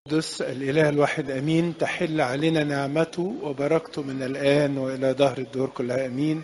قدس الإله الواحد أمين. تحل علينا نعمته وبركته من الآن وإلى دهر الدهور كلها أمين.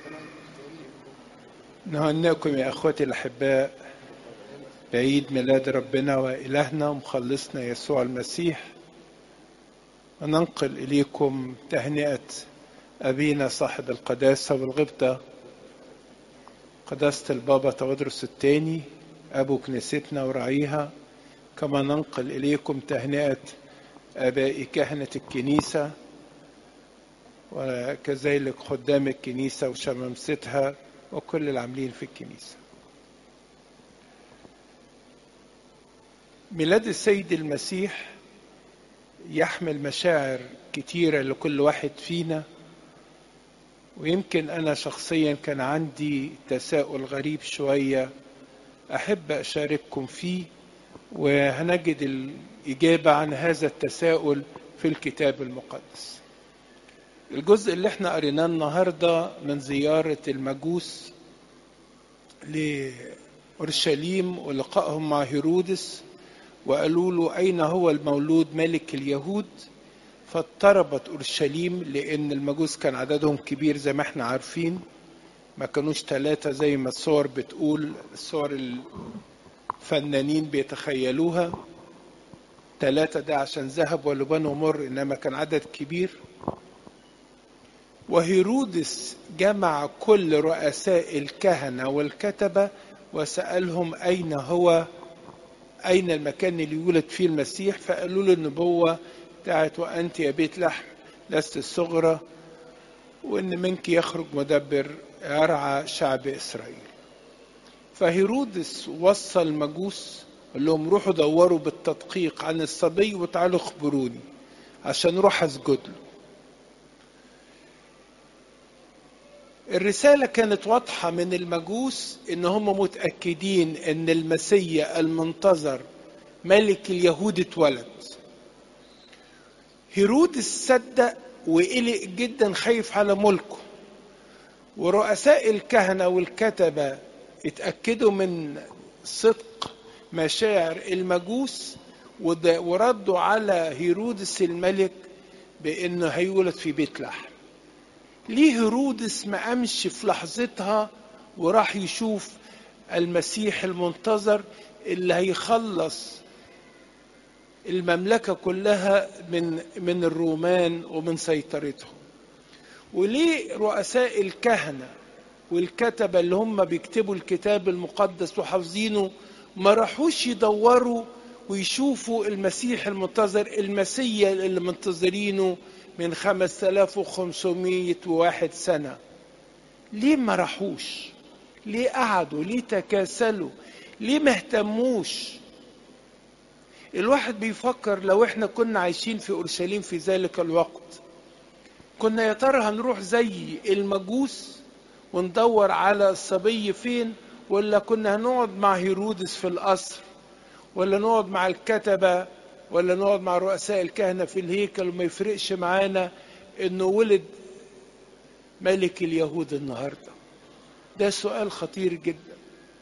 نهنئكم يا أخوتي الأحباء بعيد ميلاد ربنا وإلهنا ومخلصنا يسوع المسيح، وننقل إليكم تهنئة أبينا صاحب القداسة والغبطة قداسة البابا تودرس الثاني أبو كنيستنا ورعيها. كما ننقل إليكم تهنئة آباء كهنة الكنيسة وكذلك خدام الكنيسة وشمامستها وكل العاملين في الكنيسة. ميلاد السيد المسيح يحمل مشاعر كتيرة لكل واحد فينا، ويمكن أنا شخصيا كان عندي تساؤل غريب شوية أحب أشارككم فيه، وهنجد الإجابة عن هذا التساؤل في الكتاب المقدس. الجزء اللي احنا قريناه النهاردة من زيارة المجوس لأورشليم ولقائهم مع هيرودس، وقالوا له أين هو المولود ملك اليهود؟ فاضطربت أورشليم لأن المجوس كان عددهم كبير زي ما احنا عارفين، ما كانوش 3 زي ما الصور بتقول، الصور الفنانين بيتخيلوها 3 ده عشان ذهب ولبان ومر، إنما كان عدد كبير. وهيرودس جمع كل رؤساء الكهنة والكتبة وسألهم أين المكان اللي يولد فيه المسيح؟ فقالوا له النبوة بتاعت وأنت يا بيت لحم لست الصغرى، وإن منك يخرج مدبر يرعى شعب إسرائيل. فهيرودس وصى المجوس قال لهم روحوا دوروا بالتدقيق عن الصبي وتعالوا اخبروني عشان روح اسجد له. الرسالة كانت واضحة من المجوس ان هم متأكدين ان المسيح المنتظر ملك اليهود اتولد. هيرودس صدق وقلق جدا خايف على ملكه، ورؤساء الكهنة والكتبة اتأكدوا من صدق مشاعر المجوس وردوا على هيرودس الملك بأنه هيولد في بيت لحم. ليه هيرودس ما قامش في لحظتها وراح يشوف المسيح المنتظر اللي هيخلص المملكة كلها من الرومان ومن سيطرتهم؟ وليه رؤساء الكهنة والكتبة اللي هم بيكتبوا الكتاب المقدس وحافظينه ما راحوش يدوروا ويشوفوا المسيح المنتظر، المسيح اللي منتظرينه من 5501 سنة؟ ليه ما راحوش؟ ليه قعدوا؟ ليه تكاسلوا؟ ليه ما اهتموش؟ الواحد بيفكر لو احنا كنا عايشين في أورشليم في ذلك الوقت، كنا يا ترى هنروح زي المجوس وندور على الصبي فين، ولا كنا هنقعد مع هيرودس في القصر، ولا نقعد مع الكتبة، ولا نقعد مع رؤساء الكهنة في الهيكل وما يفرقش معانا انه ولد ملك اليهود النهاردة؟ ده سؤال خطير جدا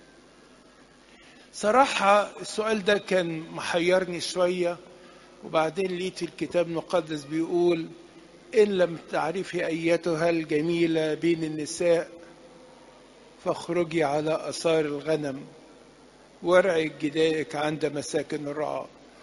صراحة. السؤال ده كان محيرني شوية، وبعدين لقيت الكتاب المقدس بيقول إن لم تعرفي أيتها الجميلة بين النساء فاخرجي على آثار الغنم وارعي جدائك عند مساكن الرعاة.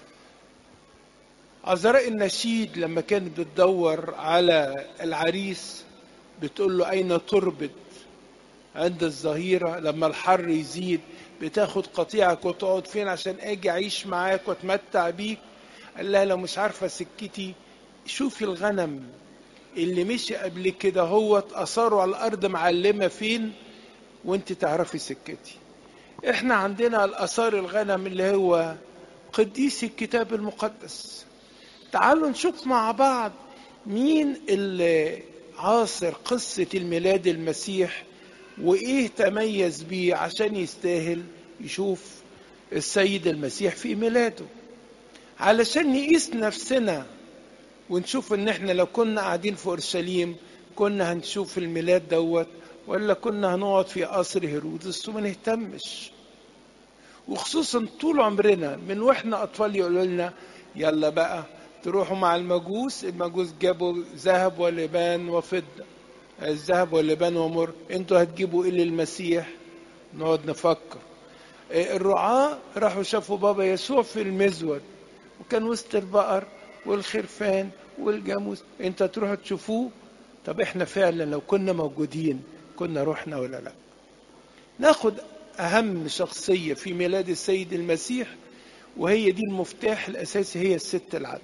عذراء النشيد لما كانت بتدور على العريس بتقول له أين تربط عند الظهيرة؟ لما الحر يزيد بتاخد قطيعك وتقعد فين عشان اجي اعيش معاك واتمتع بيك؟ قال لها لو مش عارفة سكتي شوفي الغنم اللي مشي قبل كده هو اثاره على الارض معلمة فين وانت تعرفي سكتي. احنا عندنا الاثار الغنم اللي هو قديس الكتاب المقدس. تعالوا نشوف مع بعض مين اللي عاصر قصة الميلاد المسيح وايه تميز بيه عشان يستاهل يشوف السيد المسيح في ميلاده، علشان نقيس نفسنا ونشوف ان احنا لو كنا قاعدين في اورشليم كنا هنشوف الميلاد دوت، ولا كنا هنقعد في قصر هيرودس وما نهتمش. وخصوصا طول عمرنا من واحنا اطفال يقولوا لنا يلا بقى تروحوا مع المجوس جابوا ذهب ولبان وفضة، الذهب واللبان ومر، انتوا هتجيبوا ايه للمسيح؟ نقعد نفكر. الرعاة راحوا شافوا بابا يسوع في المزود، وكان وسط البقر والخرفان والجاموس، انت تروحوا تشوفوه؟ طب احنا فعلا لو كنا موجودين كنا رحنا ولا لا؟ ناخد اهم شخصية في ميلاد السيد المسيح، وهي دي المفتاح الاساسي، هي الست العذراء.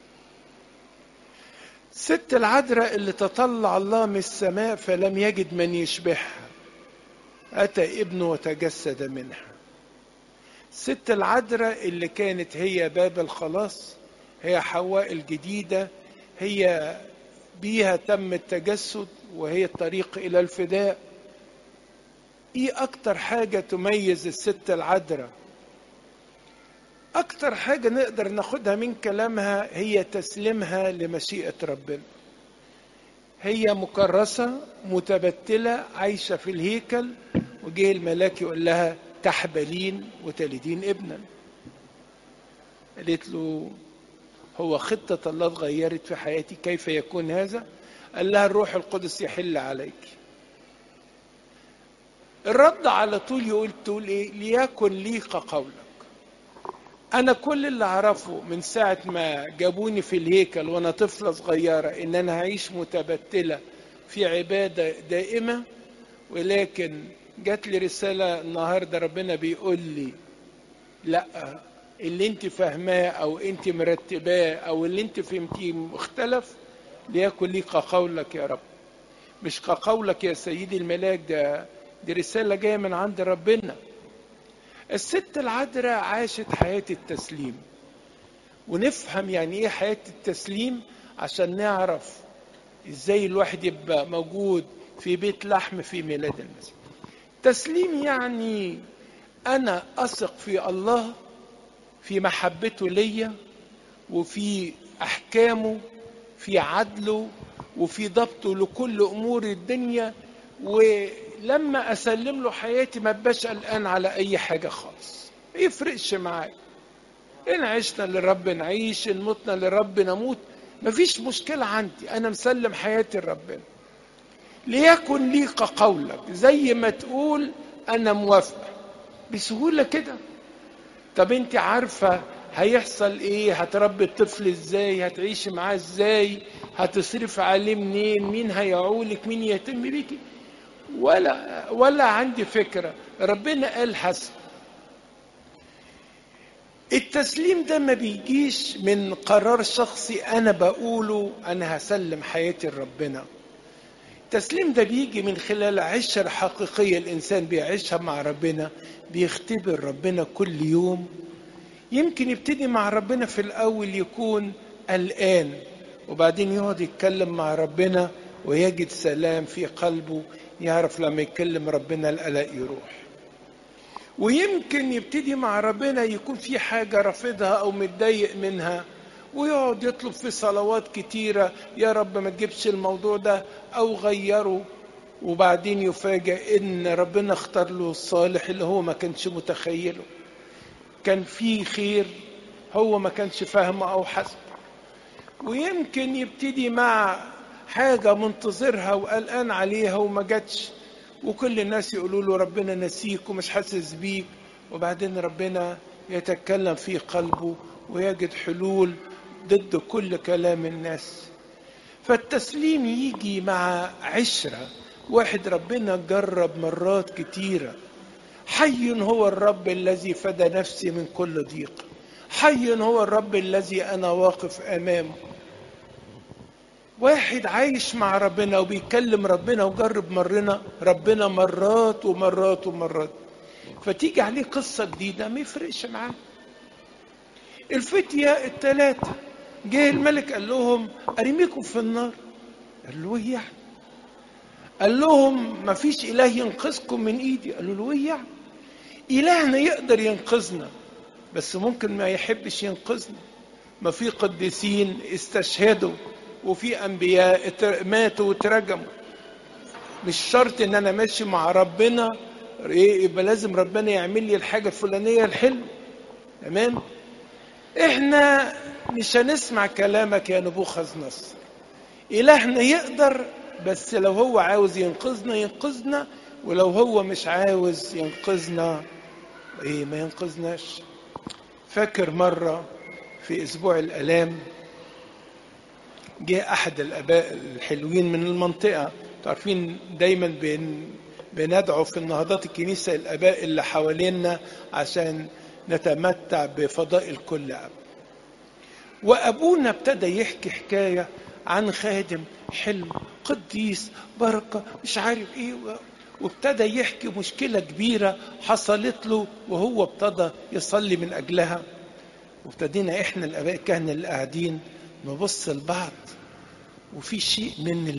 الست العذراء اللي تطلع الله من السماء فلم يجد من يشبهها، أتى ابنه وتجسد منها. الست العذراء اللي كانت هي باب الخلاص، هي حواء الجديدة، هي بيها تم التجسد، وهي الطريق إلى الفداء. إيه أكتر حاجة تميز الست العذراء؟ أكتر حاجة نقدر ناخدها من كلامها هي تسليمها لمشيئة ربنا. هي مكرسة متبتلة عايشة في الهيكل، وجه الملاك يقول لها تحبلين وتلدين ابنا. قالت له هو خطة الله اتغيرت في حياتي، كيف يكون هذا؟ قال لها الروح القدس يحل عليك. الرد على طول تقول ايه؟ ليكن لي كقولك. انا كل اللي اعرفه من ساعة ما جابوني في الهيكل وانا طفلة صغيرة ان انا هعيش متبتلة في عبادة دائمة، ولكن جات لي رسالة النهاردة ربنا بيقول لي لا، اللي انت فاهماه او انت مرتباه او اللي انت فهمتيه مختلف. ليكن لي كقولك يا رب، مش كقولك يا سيدي الملاك، دي رسالة جاية من عند ربنا. الست العذراء عاشت حياة التسليم، ونفهم يعني ايه حياة التسليم عشان نعرف ازاي الواحد يبقى موجود في بيت لحم في ميلاد المسيح. تسليم يعني انا اثق في الله، في محبته ليا، وفي احكامه، في عدله، وفي ضبطه لكل امور الدنيا. ولما اسلم له حياتي ما بقاش قلقان على اي حاجه خالص، ما يفرقش معايا. ان عشنا للرب نعيش، ان متنا للرب نموت، مفيش مشكله عندي، انا مسلم حياتي لربنا. ليكن لي كقولك، زي ما تقول انا موافقه، بسهوله كده. طب انت عارفه هيحصل ايه؟ هتربي الطفل ازاي؟ هتعيشي معاه ازاي؟ هتصرف عليه منين؟ مين هيعولك؟ مين يهتم بيكي؟ ولا عندي فكره. ربنا قال حسب. التسليم ده ما بيجيش من قرار شخصي انا بقوله انا هسلم حياتي لربنا. التسليم ده بيجي من خلال عشرة حقيقية الانسان بيعيشها مع ربنا، بيختبر ربنا كل يوم. يمكن يبتدي مع ربنا في الاول يكون قلقان، وبعدين يقعد يتكلم مع ربنا ويجد سلام في قلبه، يعرف لما يتكلم ربنا القلق يروح. ويمكن يبتدي مع ربنا يكون في حاجة رافضها أو متضايق منها، ويقعد يطلب في صلوات كتيرة يا رب ما تجيبش الموضوع ده أو غيره، وبعدين يفاجأ إن ربنا اختار له الصالح اللي هو ما كانش متخيله. كان فيه خير هو ما كانش فاهمه أو حسب. ويمكن يبتدي مع حاجة منتظرها وقلقان عليها وما جاتش، وكل الناس يقولوا له ربنا نسيك ومش حاسس بيك، وبعدين ربنا يتكلم في قلبه ويجد حلول ضد كل كلام الناس. فالتسليم يجي مع عشرة، واحد ربنا جرب مرات كتيرة. حي هو الرب الذي فدى نفسي من كل ضيق، حي هو الرب الذي أنا واقف أمامه. واحد عايش مع ربنا وبيكلم ربنا وجرب ربنا مرات ومرات ومرات، فتيجي عليه قصة جديدة ما يفرقش معاه. الفتية الثلاثة جه الملك قال لهم أرميكم في النار، قال له إيه يعني؟ قال لهم ما فيش إله ينقذكم من إيدي، قالوا له إيه يعني؟ إلهنا يقدر ينقذنا بس ممكن ما يحبش ينقذنا. ما في قديسين استشهدوا وفي أنبياء ماتوا وترجموا. مش شرط إن أنا ماشي مع ربنا يبقى لازم ربنا يعمل لي الحاجة الفلانية الحلوة. تمام؟ إحنا مش هنسمع كلامك يا نبوخذ نصر. إلهنا يقدر، بس لو هو عاوز ينقذنا ينقذنا، ولو هو مش عاوز ينقذنا ما ينقذناش. فاكر مرة في أسبوع الآلام جاء أحد الآباء الحلوين من المنطقة، تعرفين دايما بندعو في النهضات الكنيسة الآباء اللي حوالينا عشان نتمتع بفضائل كل أب. وأبونا ابتدى يحكي حكاية عن خادم حلو قديس بركة مش عارف إيه، وابتدى يحكي مشكلة كبيرة حصلت له وهو ابتدى يصلي من أجلها. وابتدينا إحنا الآباء الكهنة اللي قاعدين نبص لبعض، وفي شيء من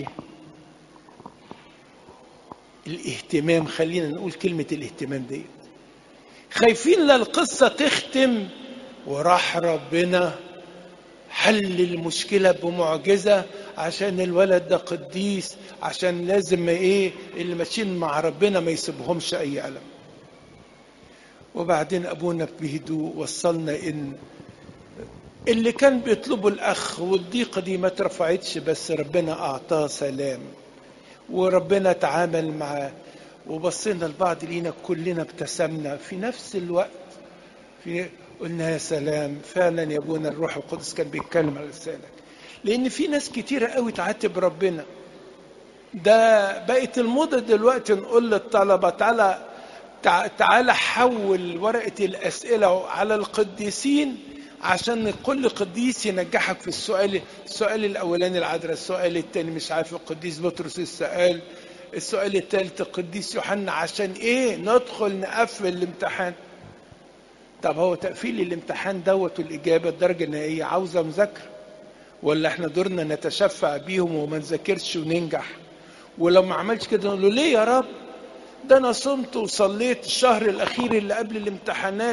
الاهتمام، خلينا نقول كلمة الاهتمام دي، خايفين للقصة تختم. وراح ربنا حل المشكلة بمعجزة عشان الولد ده قديس، عشان لازم اللي ماشيين مع ربنا ما يسيبهمش أي ألم. وبعدين أبونا بهدوء وصلنا إن اللي كان بيطلبه الأخ والضيقة دي ما اترفعتش، بس ربنا أعطاه سلام وربنا تعامل معاه. وبصينا لبعض لينا كلنا ابتسمنا في نفس الوقت، قلنا يا سلام فعلا يا ابونا الروح القدس كان بيتكلم على لسانك. لأن في ناس كتيرة قوي تعاتب ربنا. ده بقت الموضة دلوقتي نقول للطلبة تعالى حول ورقة الأسئلة على القديسين عشان كل قديس ينجحك في السؤال الأولاني العذراء، السؤال الثاني مش عارف القديس بطرس السؤال الثالث القديس يوحنا، عشان ندخل نقفل الامتحان. طب هو تقفيل الامتحان والإجابة الدرجة النهائية عاوزة مذاكرة، ولا احنا دورنا نتشفع بيهم وما نذاكرش وننجح؟ ولو ما عملش كده نقول له ليه يا رب؟ ده انا صمت وصليت الشهر الأخير اللي قبل الامتحانات،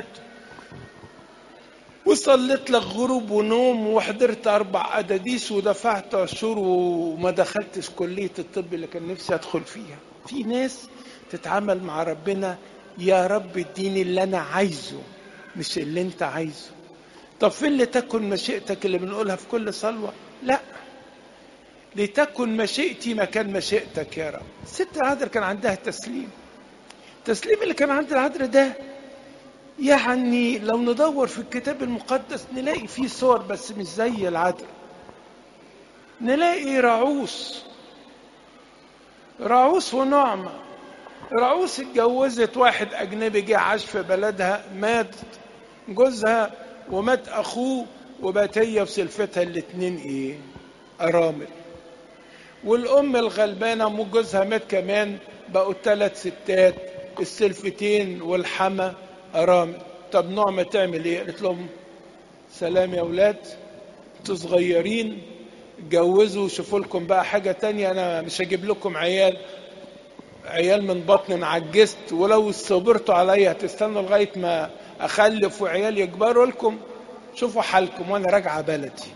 وصليت لك غروب ونوم، وحضرت 4 أداديس، ودفعت عشور، وما دخلتش كلية الطب اللي كان نفسي أدخل فيها. في ناس تتعامل مع ربنا يا رب اديني اللي أنا عايزه مش اللي أنت عايزه. طب فين لتكن مشيئتك اللي بنقولها في كل صلوة؟ لا، لتكن مشيئتي مكان مشيئتك يا رب. الست العذراء كان عندها التسليم اللي كان عند العذراء ده، يعني لو ندور في الكتاب المقدس نلاقي فيه صور بس مش زي العذراء. نلاقي رعوس ونعمة. رعوس اتجوزت واحد أجنبي جه عاش في بلدها، مات جوزها ومات أخوه، وبقت هي وسلفتها الاتنين أرامل. والأم الغلبانة جوزها مات كمان، بقوا 3 ستات، السلفتين والحما أرامل. طب نعمة تعمل ايه؟ قالت لهم سلام يا اولاد، انتوا صغيرين، اتجوزوا شوفوا لكم بقى حاجة تانية، انا مش هجيب لكم عيال من بطن عجزت، ولو صبرتوا عليا هتستنوا لغاية ما اخلف وعيال يكبروا لكم، شوفوا حالكم وانا راجعة بلدي.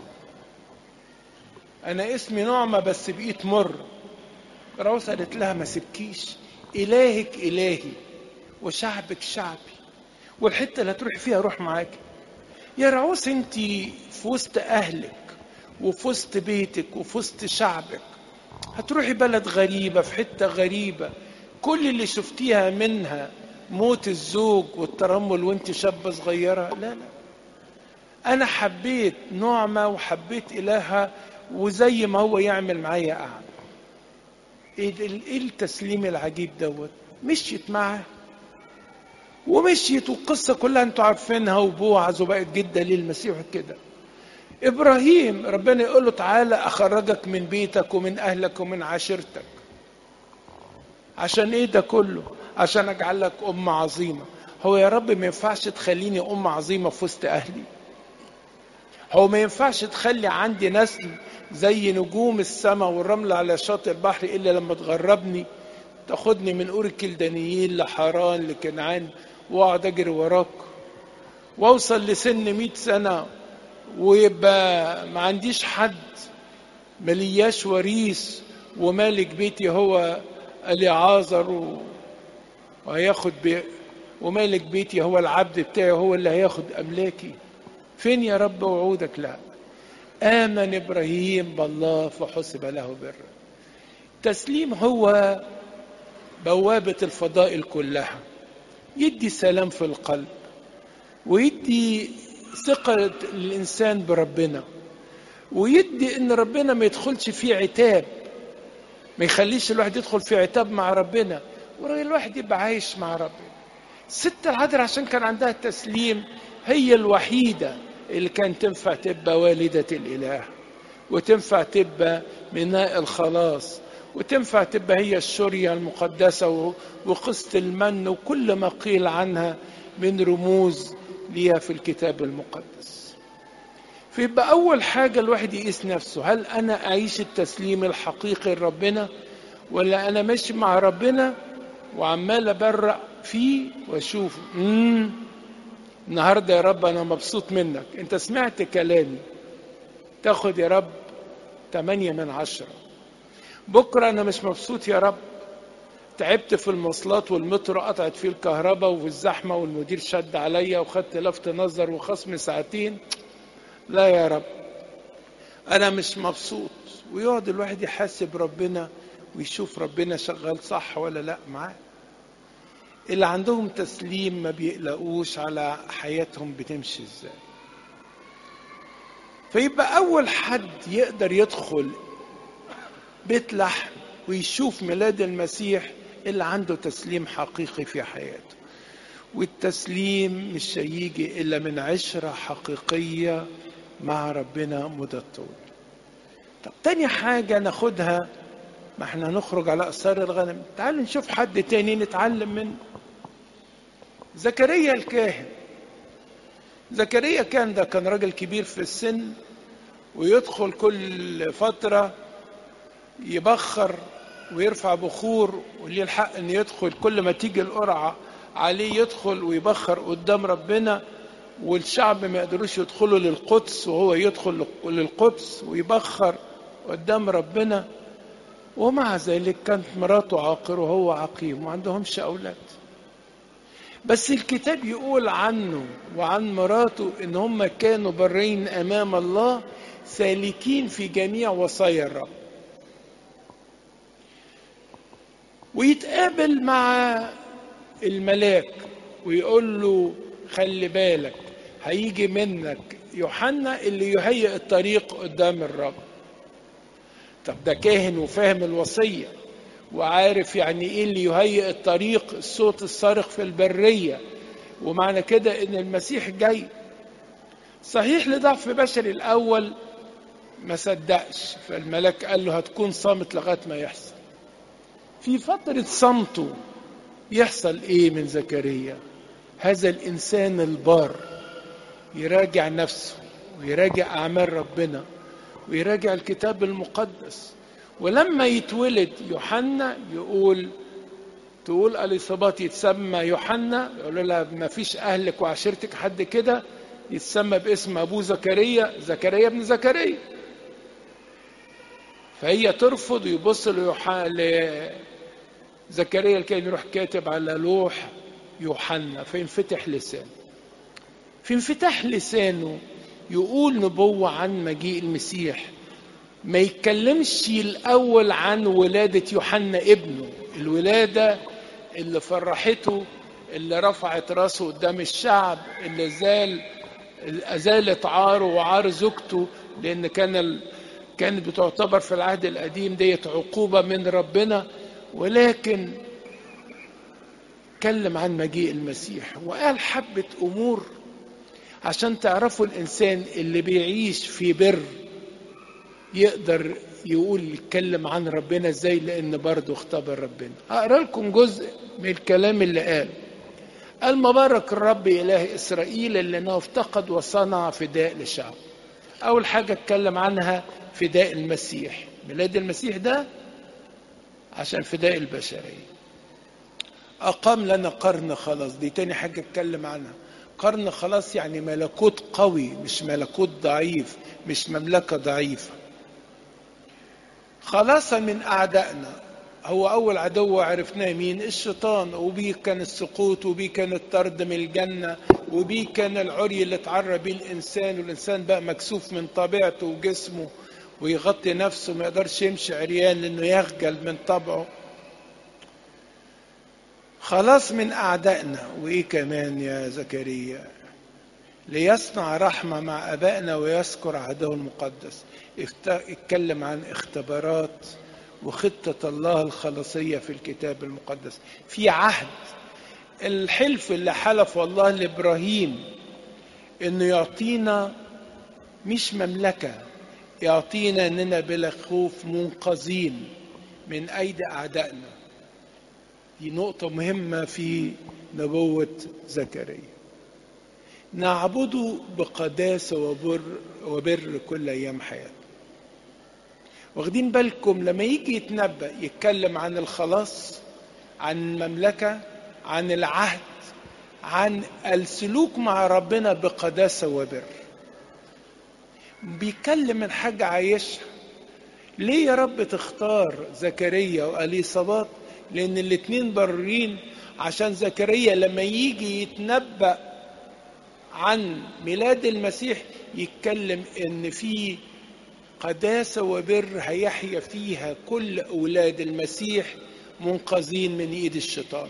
انا اسمي نعمة بس بقيت مر. رعوس قالت لها ما سبكيش، الهك الهي وشعبك شعبي، والحتة اللي هتروح فيها روح معاك. يا رعوس انت في وسط اهلك وفي وسط بيتك وفي وسط شعبك، هتروحي بلد غريبة في حتة غريبة، كل اللي شفتيها منها موت الزوج والترمل وانت شابة صغيرة. لا، انا حبيت نعمة وحبيت الهها، وزي ما هو يعمل معايا اعمل. ايه التسليم العجيب مشيت معاه ومشيت، والقصة كلها انتوا عارفينها، وبوعز وبقت جدة للمسيح كده. ابراهيم ربنا يقول له تعالى اخرجك من بيتك ومن اهلك ومن عشيرتك. عشان ايه ده كله؟ عشان اجعل لك امة عظيمة. هو يا رب ما ينفعش تخليني امة عظيمة في وسط اهلي؟ هو ما ينفعش تخلي عندي نسل زي نجوم السماء والرمل على شاطئ البحر الا لما تغربني، تاخدني من اور الكلدانيين لحران لكنعان، واقعد اجري وراك واوصل لسن 100 سنة ويبقى ما عنديش حد، ملياش وريث، ومالك بيتي هو اليعازر وهياخد ومالك بيتي هو العبد بتاعي، هو اللي هياخد املاكي. فين يا رب وعودك؟ لا، آمن إبراهيم بالله فحسب له برا. التسليم هو بوابة الفضائل كلها، يدي سلام في القلب، ويدي ثقة الإنسان بربنا، ويدي إن ربنا ما يدخلش فيه عتاب، ما يخليش الواحد يدخل في عتاب مع ربنا، والواحد يبقى عايش مع ربنا. الست العذراء عشان كان عندها التسليم هي الوحيدة اللي كان تنفع تبقى والدة الإله، وتنفع تبقى ميناء الخلاص، وتنفع تبقى هي الشرية المقدسة وقسط المن وكل ما قيل عنها من رموز ليها في الكتاب المقدس. فيبقى أول حاجة الواحد يقيس نفسه، هل أنا أعيش التسليم الحقيقي لربنا، ولا أنا ماشي مع ربنا وعمال أبرق فيه وأشوف النهاردة يا رب أنا مبسوط منك، أنت سمعت كلامي تاخد يا رب 8/10. بكرة أنا مش مبسوط يا رب، تعبت في المواصلات والمترو قطعت فيه الكهرباء وفي الزحمة والمدير شد عليا وخدت لفت نظر وخصم ساعتين، لا يا رب أنا مش مبسوط. ويقعد الواحد يحاسب ربنا ويشوف ربنا شغال صح ولا لا معاه. اللي عندهم تسليم ما بيقلقوش على حياتهم بتمشي ازاي. فيبقى أول حد يقدر يدخل بيت لحم ويشوف ميلاد المسيح اللي عنده تسليم حقيقي في حياته. والتسليم مش هيجي إلا من عشرة حقيقية مع ربنا مدة طول. طب تاني حاجة ناخدها، ما احنا نخرج على أثار الغنم، تعالوا نشوف حد تاني نتعلم منه. زكريا الكاهن. زكريا كان راجل كبير في السن، ويدخل كل فترة يبخر ويرفع بخور، وليه الحق ان يدخل كل ما تيجي القرعة عليه يدخل ويبخر قدام ربنا، والشعب ما يقدروش يدخلوا للقدس وهو يدخل للقدس ويبخر قدام ربنا. ومع ذلك كانت مراته عاقر وهو عقيم وما عندهمش أولاد. بس الكتاب يقول عنه وعن مراته إن هم كانوا برين أمام الله سالكين في جميع وصايا الرب. ويتقابل مع الملاك ويقول له خلي بالك هيجي منك يوحنا اللي يهيئ الطريق قدام الرب. طب ده كاهن وفاهم الوصية وعارف يعني ايه اللي يهيئ الطريق، الصوت الصارخ في البرية، ومعنى كده ان المسيح جاي. صحيح لضعف بشري الاول ما صدقش، فالملاك قال له هتكون صامت لغاية ما يحصل. في فترة صمته يحصل ايه من زكريا؟ هذا الانسان البار يراجع نفسه ويراجع اعمال ربنا ويراجع الكتاب المقدس. ولما يتولد يوحنا تقول اليصابات يتسمى يوحنا، يقول لها ما فيش اهلك وعشيرتك حد كده يتسمى باسم ابوه زكريا ابن زكريا. فهي ترفض ويبص لزكريا كان يروح كاتب على لوح يوحنا، فينفتح لسانه. في انفتاح لسانه يقول نبوة عن مجيء المسيح، ما يتكلمش الأول عن ولادة يوحنا ابنه، الولادة اللي فرحته، اللي رفعت راسه قدام الشعب، اللي أزالت عاره وعار زوجته، لأن كانت بتعتبر في العهد القديم ديت عقوبة من ربنا. ولكن اتكلم عن مجيء المسيح وقال حبة أمور عشان تعرفوا الإنسان اللي بيعيش في بر يقدر يتكلم عن ربنا ازاي، لأن برضه اختبر ربنا. هقرأ لكم جزء من الكلام اللي قال مبارك الرب إله إسرائيل لأنه افتقد وصنع فداء لشعب. أول حاجة اتكلم عنها فداء المسيح، ميلاد المسيح ده عشان فداء البشرية. أقام لنا قرن خلاص، دي تاني حاجة اتكلم عنها. قرن خلاص يعني ملكوت قوي، مش ملكوت ضعيف، مش مملكة ضعيفة. خلاصا من أعدائنا، هو أول عدو عرفناه مين؟ الشيطان، وبيه كان السقوط وبيه كان الطرد من الجنة وبيه كان العري اللي اتعرى بيه الإنسان، والإنسان بقى مكسوف من طبيعته وجسمه ويغطي نفسه، ما يقدرش يمشي عريان لأنه يخجل من طبعه. خلاص من أعدائنا. وإيه كمان يا زكريا؟ ليصنع رحمة مع أبائنا ويذكر عهده المقدس. اتكلم عن اختبارات وخطة الله الخلاصية في الكتاب المقدس. في عهد الحلف اللي حلفه الله لإبراهيم إنه يعطينا مش مملكة، يعطينا إننا بلا خوف منقذين من أيدي أعدائنا. دي نقطة مهمة في نبوة زكريا. نعبده بقداسة وبر كل أيام حياته. واخدين بالكم لما يجي يتنبأ يتكلم عن الخلاص، عن المملكة، عن العهد، عن السلوك مع ربنا بقداسة وبر، بيتكلم من حاجة عايشها. ليه يا رب تختار زكريا وأليصابات؟ لأن الاتنين برين. عشان زكريا لما يجي يتنبأ عن ميلاد المسيح يتكلم ان في قداسة وبر هيحيا فيها كل أولاد المسيح منقذين من ايد الشيطان.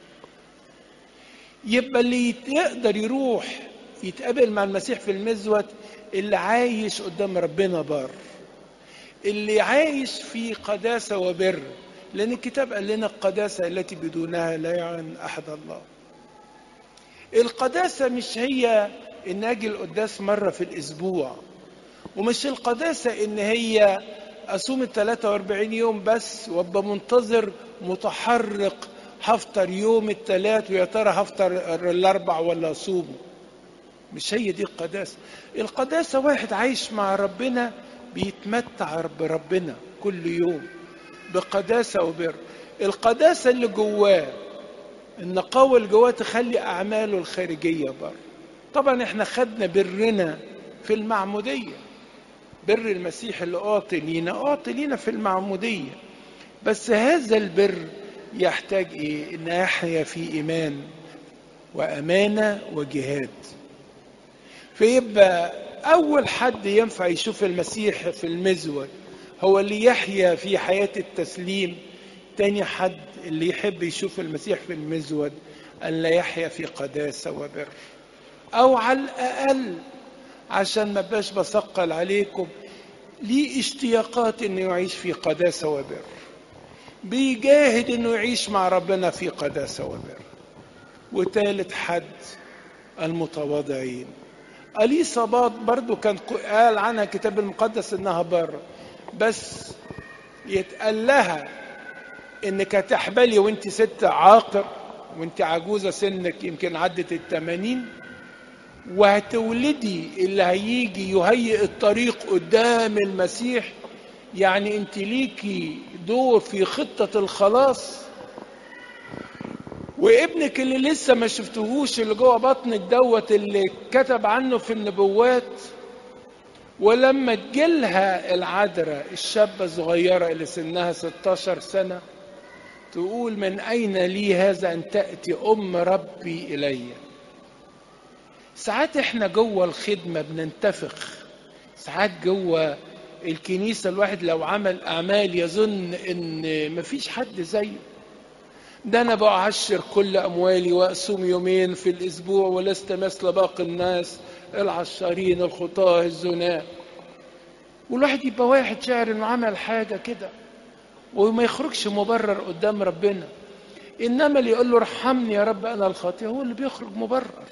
يبقى اللي يقدر يروح يتقابل مع المسيح في المزود اللي عايش قدام ربنا بار، اللي عايش في قداسة وبر، لأن الكتاب قال لنا القداسة التي بدونها لا يعلم أحد الله. القداسة مش هي إن أجي القداس مرة في الأسبوع، ومش القداسة إن هي أصوم 43 يوم بس وأبقى منتظر متحرق هفطر يوم الثلاث ويا ترى هفطر الأربع ولا أصومه. مش هي دي القداسة. القداسة واحد عايش مع ربنا بيتمتع بربنا كل يوم بقداسة وبر. القداسة اللي جواه، النقاوة اللي جواه تخلي أعماله الخارجية بر. طبعا احنا خدنا برنا في المعمودية، بر المسيح اللي أعطي لينا في المعمودية. بس هذا البر يحتاج إيه؟ إن يحيا في إيمان وأمانة وجهاد. فيبقى أول حد ينفع يشوف المسيح في المزود هو اللي يحيا في حياة التسليم. تاني حد اللي يحب يشوف المسيح في المزود أن لا يحيا في قداسة وبر، أو على الأقل عشان ما بقاش بثقل عليكم ليه اشتياقات إنه يعيش في قداسة وبر، بيجاهد إنه يعيش مع ربنا في قداسة وبر. وثالث حد المتواضعين. أليصابات برضو كان قال عنها الكتاب المقدس إنها بر، بس يتقال لها إنك هتحبلي وانت ست عاقر وانت عجوزة سنك يمكن عدت 80، وهتولدي اللي هيجي يهيئ الطريق قدام المسيح. يعني انت ليكي دور في خطة الخلاص، وابنك اللي لسه ما شفتهوش اللي جوه بطنك دوت اللي كتب عنه في النبوات، ولما تجيلها العذراء الشابة الصغيرة اللي سنها 16 سنة تقول من أين لي هذا أن تأتي أم ربي إلي. ساعات احنا جوه الخدمة بننتفخ، ساعات جوه الكنيسة الواحد لو عمل أعمال يظن إن مفيش حد زيه. ده أنا بعشر كل أموالي وأصوم يومين في الأسبوع ولست مثل باقي الناس العشارين الخطاة الزناة. والواحد يبقى واحد شاعر إنه عمل حاجة كده وما يخرجش مبرر قدام ربنا، إنما اللي يقول له ارحمني يا رب أنا الخاطئ هو اللي بيخرج مبرر.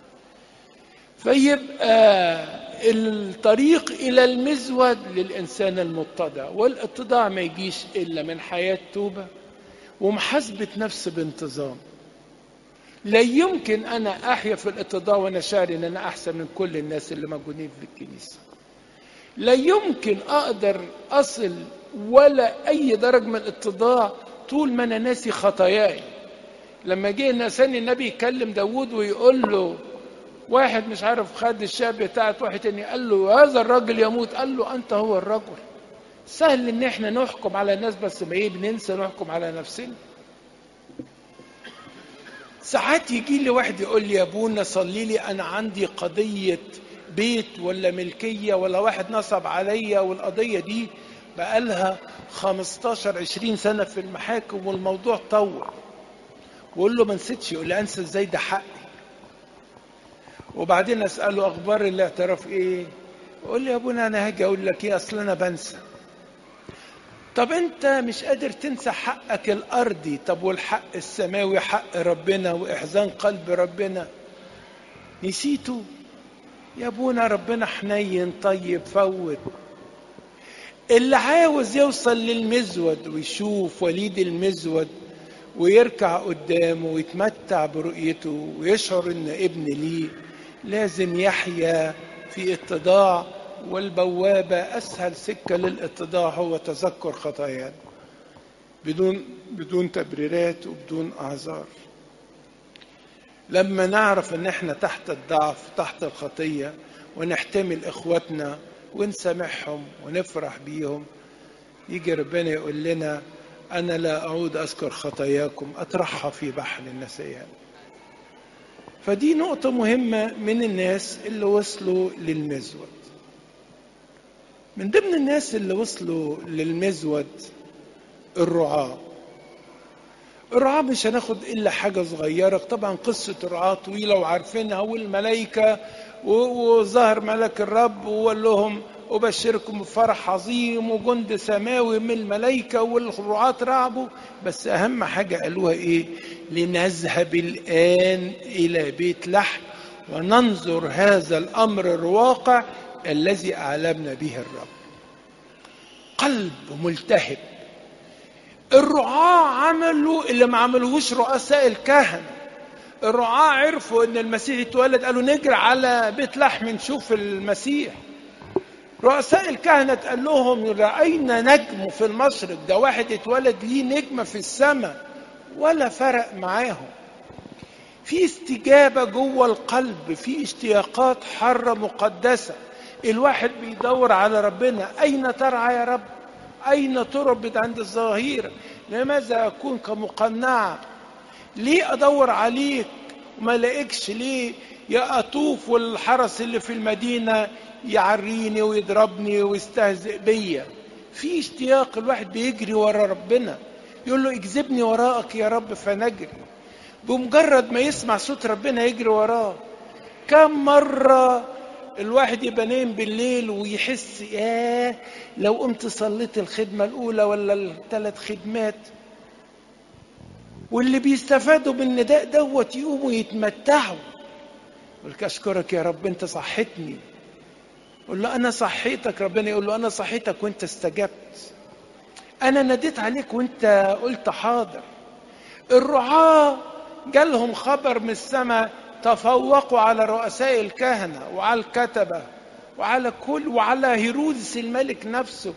فيبقى الطريق إلى المزود للإنسان المتضع، والاتضاع ما يجيش إلا من حياة توبة ومحاسبة نفس بانتظام. لا يمكن أنا أحيا في الاتضاع وأنا شاعر إن أنا أحسن من كل الناس اللي موجودين في الكنيسة. لا يمكن أقدر أصل ولا أي درجة من الاتضاع طول ما أنا ناسي خطاياي. لما جه نسان النبي يكلم داود ويقول له واحد مش عارف خد الشاب بتاعت واحد تاني قال له هذا الرجل يموت، قال له أنت هو الرجل. سهل إن احنا نحكم على الناس بس ما بننسى نحكم على نفسنا. ساعات يجي لي واحد يقول لي يا ابونا صلي لي، انا عندي قضية بيت ولا ملكية ولا واحد نصب عليا، والقضية دي بقالها 15-20 سنة في المحاكم والموضوع طول. وقول له ما نسيتش، يقول لي انسى ازاي، ده حقي. وبعدين اساله اخبار الاعتراف ايه، يقول لي يا ابونا انا هاجي اقول لك ايه، اصل انا بنسى. طب انت مش قادر تنسى حقك الارضي، طب والحق السماوي حق ربنا واحزان قلب ربنا نسيته؟ يا ابونا ربنا حنين طيب فوت. اللي عاوز يوصل للمزود ويشوف وليد المزود ويركع قدامه ويتمتع برؤيته ويشعر ان ابن ليه، لازم يحيا في اتضاع. والبوابة اسهل سكة للاتضاع هو تذكر خطايانا بدون تبريرات وبدون اعذار. لما نعرف ان احنا تحت الضعف تحت الخطية ونحتمل اخواتنا ونسامحهم ونفرح بيهم، يجي ربنا يقول لنا انا لا اعود اذكر خطاياكم اطرحها في بحر النسيان. فدي نقطة مهمة من الناس اللي وصلوا للمزود. من ضمن الناس اللي وصلوا للمزود الرعاة. الرعاة مش هناخد إلا حاجة صغيرة، طبعا قصة الرعاة طويلة وعارفينها، والملائكة وظهر ملك الرب وقال لهم أبشركم بفرح عظيم وجند سماوي من الملائكة، والرعاة رعبوا. بس أهم حاجة قالوها إيه؟ لنذهب الآن إلى بيت لحم وننظر هذا الأمر الواقع الذي أعلمنا به الرب. قلب ملتهب. الرعاة عملوا اللي ما عملوهوش رؤساء الكهنة. الرعاة عرفوا ان المسيح اتولد، قالوا نجري على بيت لحم نشوف المسيح. رؤساء الكهنة قال لهم رأينا نجم في المشرق، ده واحد اتولد ليه نجمة في السماء، ولا فرق معاهم. في استجابة جوه القلب، في اشتياقات حارة مقدسة. الواحد بيدور على ربنا، أين ترعى يا رب؟ أين تربد عند الظهيرة؟ لماذا أكون كمقنعة؟ ليه أدور عليك وما لاقيكش؟ ليه يا أطوف والحرس اللي في المدينة يعريني ويضربني ويستهزئ بيا؟ في اشتياق، الواحد بيجري ورا ربنا، يقول له اجذبني وراءك يا رب فنجري. بمجرد ما يسمع صوت ربنا يجري وراه. كم مرة الواحد يبقى نايم بالليل ويحس لو قمت صليت الخدمة الأولى ولا ال3 خدمات. واللي بيستفادوا بالنداء دوت يقوموا يتمتعوا، يقول لك أشكرك يا رب أنت صحتني. يقول له أنا صحيتك، ربنا يقول له أنا صحيتك وأنت استجبت، أنا ناديت عليك وأنت قلت حاضر. الرعاة جالهم خبر من السماء، تفوقوا على رؤساء الكهنة وعلى الكتبة وعلى هيرودس الملك نفسه،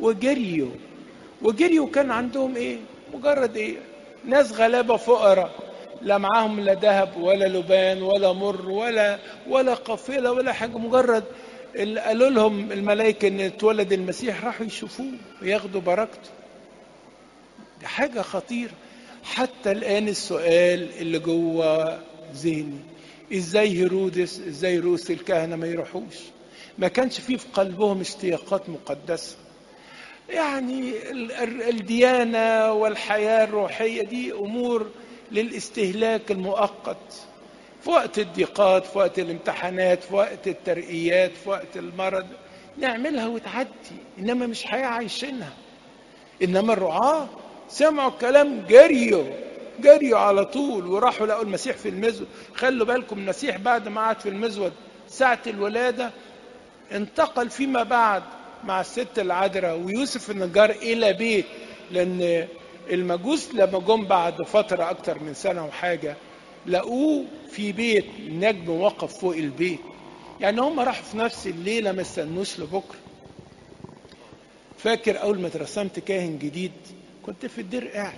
وجريوا كان عندهم ايه؟ مجرد ايه؟ ناس غلابة فقراء، لا معاهم لا ذهب ولا لبان ولا مر ولا قافلة ولا حاجة. مجرد اللي قالوا لهم الملائكة ان اتولد المسيح راحوا يشوفوه وياخدوا بركته. دي حاجة خطيرة. حتى الآن السؤال اللي جوه ذهني، ازاي هيرودس، ازاي رؤوس الكهنة ما يروحوش؟ ما كانش فيه في قلبهم اشتياقات مقدسة؟ يعني الديانة والحياة الروحية دي أمور للاستهلاك المؤقت، في وقت الضيقات، في وقت الامتحانات، في وقت الترقيات، في وقت المرض نعملها وتعدي، إنما مش حياة عايشينها. إنما الرعاة سمعوا الكلام جريوا على طول وراحوا لقوا المسيح في المزود. خلوا بالكم المسيح بعد ما قعد في المزود ساعة الولادة انتقل فيما بعد مع الست العذراء ويوسف النجار إلى بيت، لأن المجوس لما جم بعد فترة أكتر من سنة وحاجة لقوه في بيت، نجم وقف فوق البيت. يعني هم راحوا في نفس الليلة، ما استنوش لبكرة. فاكر أول ما اترسمت كاهن جديد كنت في الدير قاعد،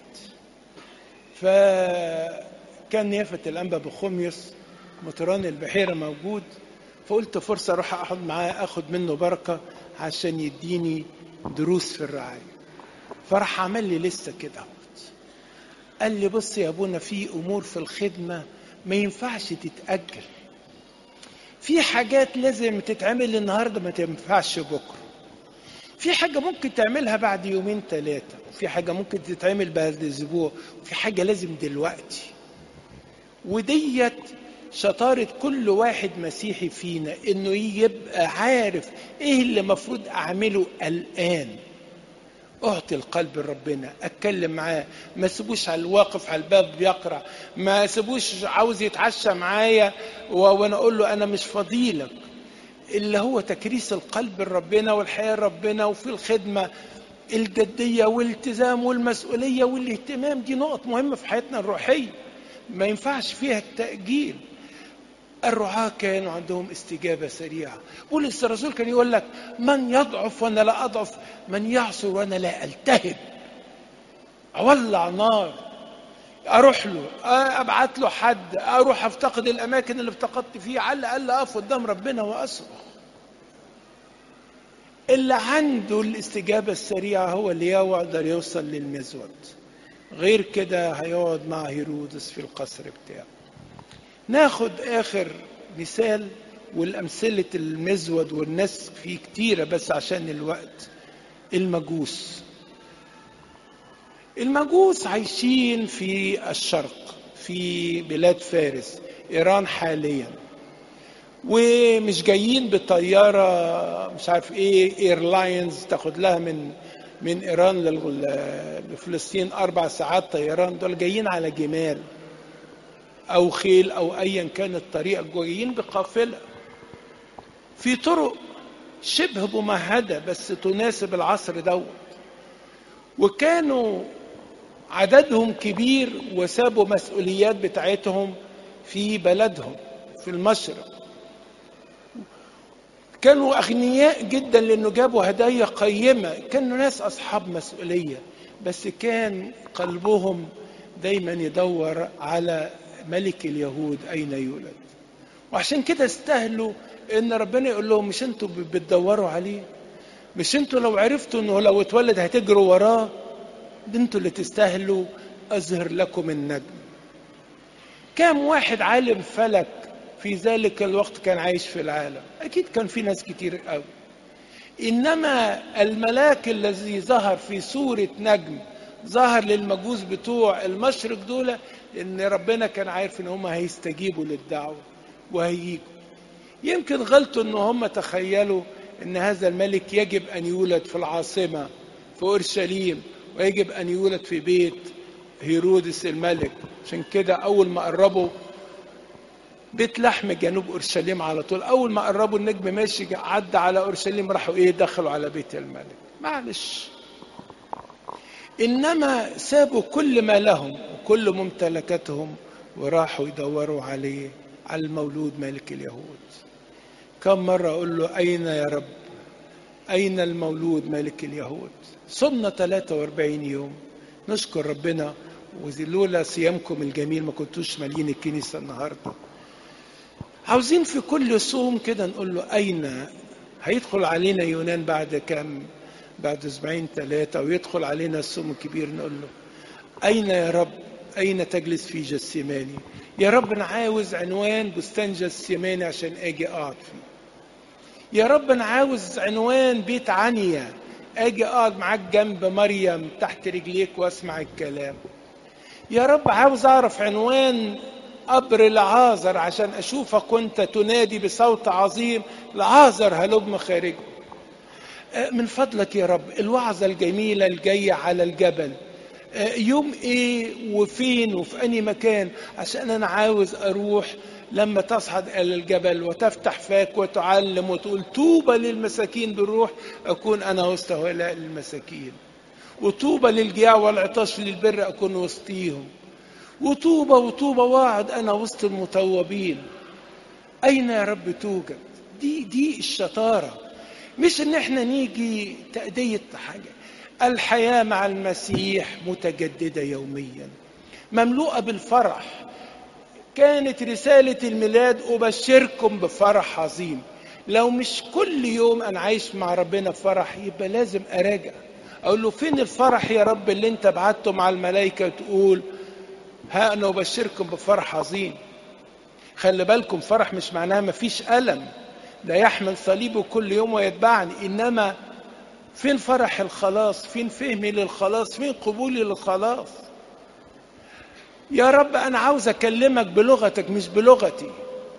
فكان يافة الأنبا بخوميوس مطران البحيرة موجود، فقلت فرصة أروح أقعد معاه أخد منه بركة عشان يديني دروس في الرعاية. فراح عمل لي لسه كده، قال لي بص يا ابونا، في امور في الخدمة ما ينفعش تتأجل. في حاجات لازم تتعمل النهاردة ما تنفعش بكرة. في حاجة ممكن تعملها بعد يومين 3، وفي حاجة ممكن تتعمل بعد اسبوع، وفي حاجة لازم دلوقتي. وديت شطارة كل واحد مسيحي فينا، انه يبقى عارف ايه اللي مفروض اعمله الان. اعطي القلب لربنا، اتكلم معاه، ما سيبوش على الواقف على الباب بيقرع، ما سيبوش عاوز يتعشى معايا وانا اقول له انا مش فضيلك. اللي هو تكريس القلب لربنا والحياة لربنا، وفي الخدمة الجدية والالتزام والمسؤولية والاهتمام، دي نقط مهمة في حياتنا الروحية ما ينفعش فيها التأجيل. الرعاة كانوا عندهم استجابة سريعة. بولس الرسول كان يقول لك من يضعف وانا لا اضعف، من يعصر وانا لا التهب. اولع نار، اروح له، ابعت له حد، اروح افتقد الاماكن اللي افتقدت فيها، على الاقل اقف قدام ربنا واصرخ. اللي عنده الاستجابة السريعة هو اللي يقدر يوصل للمزود. غير كده هيقعد مع هيرودس في القصر بتاعه. ناخد آخر مثال، والأمثلة المزود والناس فيه كتيرة بس عشان الوقت. المجوس عايشين في الشرق، في بلاد فارس، إيران حاليا، ومش جايين بطيارة مش عارف ايه ايرلاينز تاخد لها من إيران لفلسطين 4 ساعات طيران. دول جايين على جمال أو خيل أو أيا كان الطريقة، جايين بقافلة في طرق شبه ممهدة بس تناسب العصر دوت. وكانوا عددهم كبير وسابوا مسؤوليات بتاعتهم في بلدهم في المشرق. كانوا أغنياء جدا لأنه جابوا هدايا قيمة، كانوا ناس أصحاب مسؤولية، بس كان قلبهم دايما يدور على ملك اليهود أين يولد. وعشان كده استاهلوا ان ربنا يقول لهم مش انتوا بتدوروا عليه، مش انتوا لو عرفتوا انه لو اتولد هتجروا وراه، ده انتوا اللي تستاهلوا اظهر لكم النجم. كام واحد عالم فلك في ذلك الوقت كان عايش في العالم؟ اكيد كان في ناس كتير قوي، انما الملاك الذي ظهر في صورة نجم ظهر للمجوس بتوع المشرق دول، ان ربنا كان عارف ان هم هيستجيبوا للدعوة وهيجوا. يمكن غلطوا ان هم تخيلوا ان هذا الملك يجب ان يولد في العاصمة في اورشليم، ويجب ان يولد في بيت هيرودس الملك. عشان كده اول ما قربوا بيت لحم جنوب اورشليم على طول، اول ما قربوا النجم ماشي عدى على اورشليم، راحوا دخلوا على بيت الملك. معلش، انما سابوا كل ما لهم وكل ممتلكاتهم وراحوا يدوروا عليه، على المولود ملك اليهود. كم مرة أقول له أين يا رب، أين المولود ملك اليهود؟ صمنا 43 يوم نشكر ربنا، ولولا صيامكم الجميل ما كنتوش مالين الكنيسة النهاردة. عاوزين في كل صوم كده نقول له أين. هيدخل علينا يونان بعد كام، بعد 2 3 ويدخل علينا الصوم الكبير، نقول له أين يا رب، أين تجلس في جسيماني؟ يا رب أنا عاوز عنوان بستان جسيماني عشان أجي أقعد فيه. يا رب أنا عاوز عنوان بيت عنيا أجي أقعد معاك جنب مريم تحت رجليك وأسمع الكلام. يا رب عاوز أعرف عنوان قبر لعازر عشان أشوفك وأنت تنادي بصوت عظيم لعازر هلم خارجه. من فضلك يا رب الوعظة الجميلة الجاية على الجبل يوم ايه وفين وفي أي مكان، عشان انا عاوز اروح لما تصعد الى الجبل وتفتح فاك وتعلم وتقول طوبى للمساكين بالروح، اكون انا وسط هؤلاء المساكين. وطوبى للجياع والعطاش للبر، اكون وسطيهم. وطوبى وطوبى واقعد انا وسط المتوبين. اين يا رب توجد؟ دي الشطارة، مش ان احنا نيجي تأدية حاجة. الحياة مع المسيح متجددة يوميا مملوءة بالفرح. كانت رسالة الميلاد أبشركم بفرح عظيم. لو مش كل يوم أنا عايش مع ربنا بفرح، يبقى لازم أراجع أقول له فين الفرح يا رب اللي أنت بعته مع الملائكة تقول ها أنا أبشركم بفرح عظيم. خلي بالكم، فرح مش معناها مفيش ألم، لا يحمل صليبه كل يوم ويتبعني، إنما فين فرح الخلاص؟ فين فهمي للخلاص؟ فين قبولي للخلاص؟ يا رب أنا عاوز أكلمك بلغتك مش بلغتي.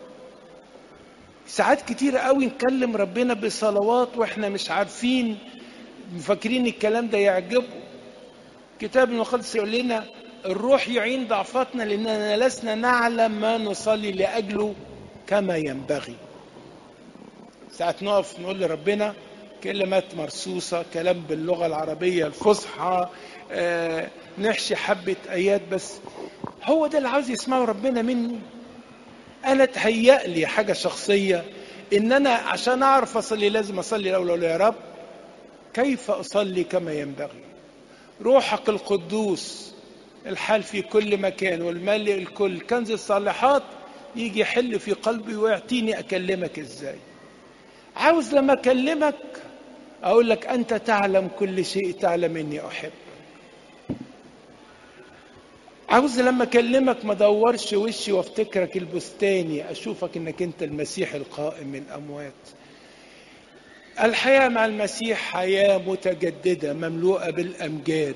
ساعات كتير قوي نكلم ربنا بصلوات وإحنا مش عارفين، مفكرين الكلام ده يعجبه. الكتاب المقدس يقول لنا الروح يعين ضعفاتنا لأننا لسنا نعلم ما نصلي لأجله كما ينبغي. ساعات نقف نقول لربنا كلمات مرصوصة، كلام باللغة العربية الفصحى، نحشي حبة آيات، بس هو ده اللي عاوز يسمعه ربنا مني؟ أنا تهيأ لي حاجة شخصية إن أنا عشان أعرف أصلي لازم أصلي الأول يا رب كيف أصلي كما ينبغي. روحك القدوس الحال في كل مكان والملء الكل كنز الصالحات يجي يحل في قلبي ويعطيني أكلمك إزاي. عاوز لما أكلمك أقول لك أنت تعلم كل شيء، تعلم إني أحب. عاوز لما أكلمك ما دورش وشي وافتكرك البستاني، أشوفك إنك أنت المسيح القائم من الأموات. الحياة مع المسيح حياة متجددة مملوءة بالأمجاد،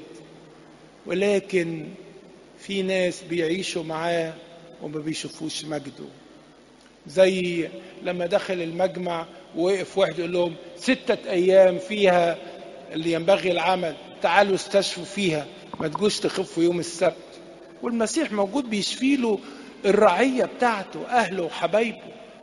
ولكن في ناس بيعيشوا معاه وما بيشوفوش مجده. زي لما دخل المجمع ووقف واحد يقول لهم 6 أيام فيها اللي ينبغي العمل، تعالوا استشفوا فيها، ما تجوش تخفوا يوم السبت. والمسيح موجود بيشفي له الرعية بتاعته، أهله وحبايبه.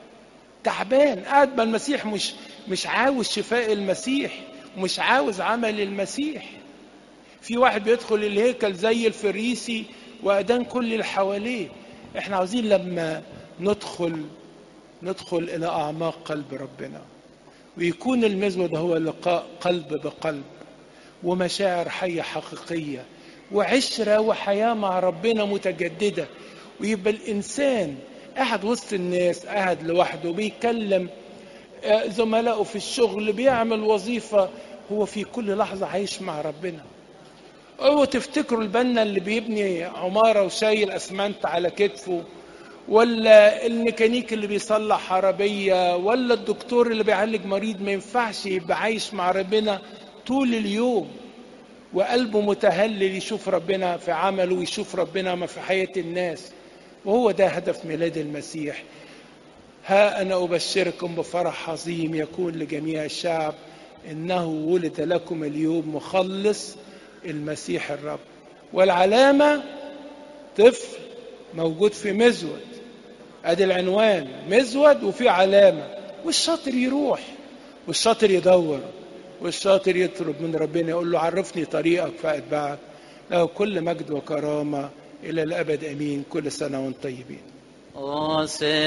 تعبان قاعد، ما المسيح مش عاوز شفاء المسيح ومش عاوز عمل المسيح. في واحد بيدخل الهيكل زي الفريسي وأدان كل اللي حواليه. احنا عاوزين لما ندخل إلى أعماق قلب ربنا، ويكون المزود هو لقاء قلب بقلب ومشاعر حية حقيقية وعشرة وحياة مع ربنا متجددة، ويبقى الإنسان قاعد وسط الناس، قاعد لوحده بيكلم زملائه في الشغل، بيعمل وظيفة، هو في كل لحظة عايش مع ربنا. اوعوا تفتكروا البنا اللي بيبني عمارة وشايل أسمنت على كتفه، ولا الميكانيك اللي بيصلح عربية، ولا الدكتور اللي بيعالج مريض، ما ينفعش يبقى عايش مع ربنا طول اليوم وقلبه متهلل يشوف ربنا في عمله ويشوف ربنا ما في حياة الناس. وهو ده هدف ميلاد المسيح. ها أنا أبشركم بفرح عظيم يكون لجميع الشعب، إنه ولد لكم اليوم مخلص المسيح الرب. والعلامة طفل موجود في مزود، ادي العنوان مزود وفي علامة. والشاطر يروح والشاطر يدور والشاطر يطلب من ربنا يقول له عرفني طريقك فأتبعك. له كل مجد وكرامة إلى الأبد أمين. كل سنة وانتم طيبين.